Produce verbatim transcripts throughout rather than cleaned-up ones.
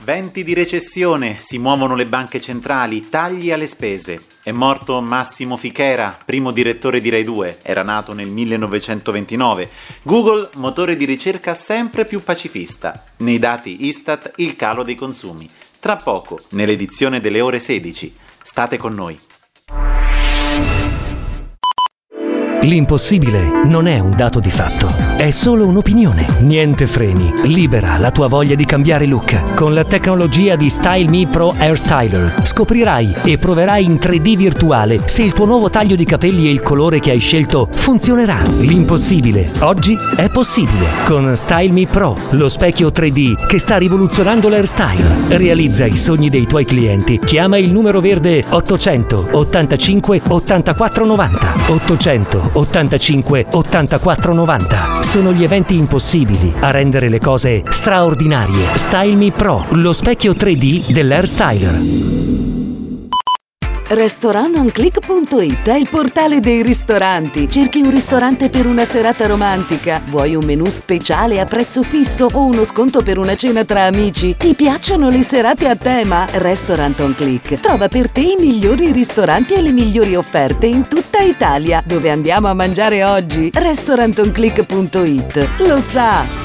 Venti di recessione, si muovono le banche centrali, tagli alle spese. È morto Massimo Fichera, primo direttore di Rai due, era nato nel millenovecentoventinove. Google, motore di ricerca sempre più pacifista. Nei dati Istat, il calo dei consumi. Tra poco, nell'edizione delle ore sedici. State con noi. L'impossibile non è un dato di fatto, è solo un'opinione. Niente freni, libera la tua voglia di cambiare look. Con la tecnologia di Style Me Pro Hair Styler scoprirai e proverai in tre D virtuale se il tuo nuovo taglio di capelli e il colore che hai scelto funzionerà. L'impossibile oggi è possibile con Style Me Pro, lo specchio tre D che sta rivoluzionando l'hairstyle. Realizza i sogni dei tuoi clienti. Chiama il numero verde ottocento ottantacinque ottantaquattro novanta. ottocento ottantacinque ottantaquattro novanta. Sono gli eventi impossibili a rendere le cose straordinarie. Style Me Pro, lo specchio tre D dell'hairstyler. Restaurant on click punto it è il portale dei ristoranti. Cerchi un ristorante per una serata romantica? Vuoi un menù speciale a prezzo fisso o uno sconto per una cena tra amici? Ti piacciono le serate a tema? Restaurant on Click trova per te i migliori ristoranti e le migliori offerte in tutta Italia. Dove andiamo a mangiare oggi? Restaurant on click punto it lo sa!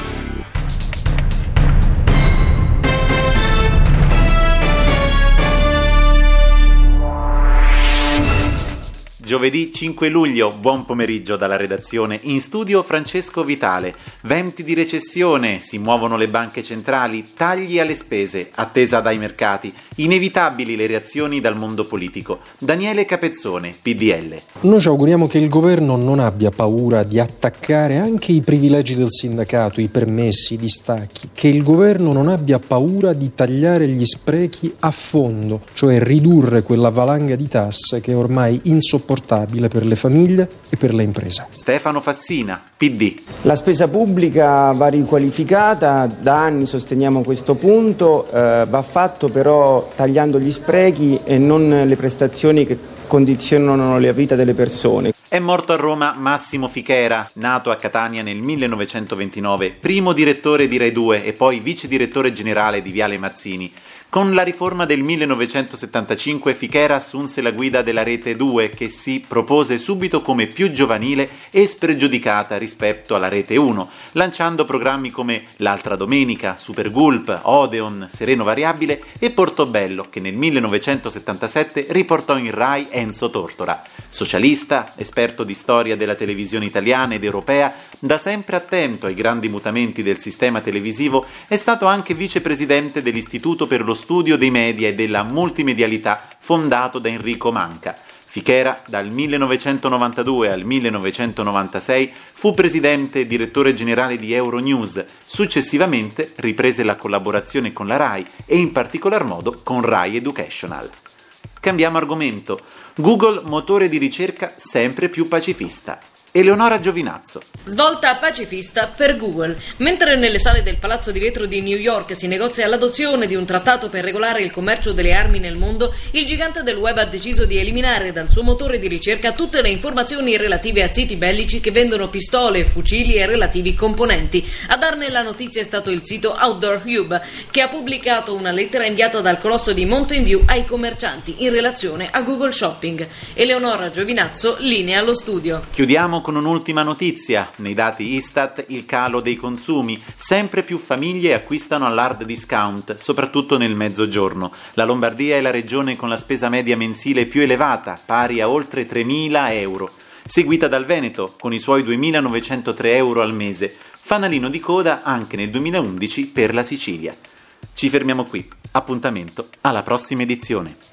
Giovedì cinque luglio, buon pomeriggio dalla redazione. In studio Francesco Vitale. Venti di recessione, si muovono le banche centrali, tagli alle spese, attesa dai mercati, inevitabili le reazioni dal mondo politico. Daniele Capezzone, P D L. Noi ci auguriamo che il governo non abbia paura di attaccare anche i privilegi del sindacato, i permessi, i distacchi, che il governo non abbia paura di tagliare gli sprechi a fondo, cioè ridurre quella valanga di tasse che è ormai insopportabile per le famiglie e per le imprese. Stefano Fassina, P D. La spesa pubblica va riqualificata, da anni sosteniamo questo punto, eh, va fatto però tagliando gli sprechi e non le prestazioni che condizionano la vita delle persone. È morto a Roma Massimo Fichera, nato a Catania nel millenovecentoventinove, primo direttore di Rai due e poi vice direttore generale di Viale Mazzini. Con la riforma del millenovecentosettantacinque Fichera assunse la guida della Rete due, che si propose subito come più giovanile e spregiudicata rispetto alla Rete uno, lanciando programmi come L'altra domenica, Super Gulp, Odeon, Sereno Variabile e Portobello, che nel millenovecentosettantasette riportò in Rai Enzo Tortora. Socialista, esperto di storia della televisione italiana ed europea, da sempre attento ai grandi mutamenti del sistema televisivo, è stato anche vicepresidente dell'Istituto per lo Studio dei Media e della Multimedialità fondato da Enrico Manca. Fichera, dal millenovecentonovantadue al millenovecentonovantasei, fu presidente e direttore generale di Euronews. Successivamente riprese la collaborazione con la Rai e in particolar modo con Rai Educational. Cambiamo argomento. Google, motore di ricerca sempre più pacifista. Eleonora Giovinazzo. Svolta pacifista per Google. Mentre nelle sale del Palazzo di Vetro di New York si negozia l'adozione di un trattato per regolare il commercio delle armi nel mondo, il gigante del web ha deciso di eliminare dal suo motore di ricerca tutte le informazioni relative a siti bellici che vendono pistole, fucili e relativi componenti. A darne la notizia è stato il sito Outdoor Hub, che ha pubblicato una lettera inviata dal colosso di Mountain View ai commercianti in relazione a Google Shopping. Eleonora Giovinazzo, linea allo studio. Chiudiamo con un'ultima notizia. Nei dati Istat il calo dei consumi. Sempre più famiglie acquistano all'hard discount, soprattutto nel mezzogiorno. La Lombardia è la regione con la spesa media mensile più elevata, pari a oltre tremila euro, seguita dal Veneto con i suoi duemilanovecentotre euro al mese. Fanalino di coda anche nel duemilaundici per la Sicilia. Ci fermiamo qui. Appuntamento alla prossima edizione.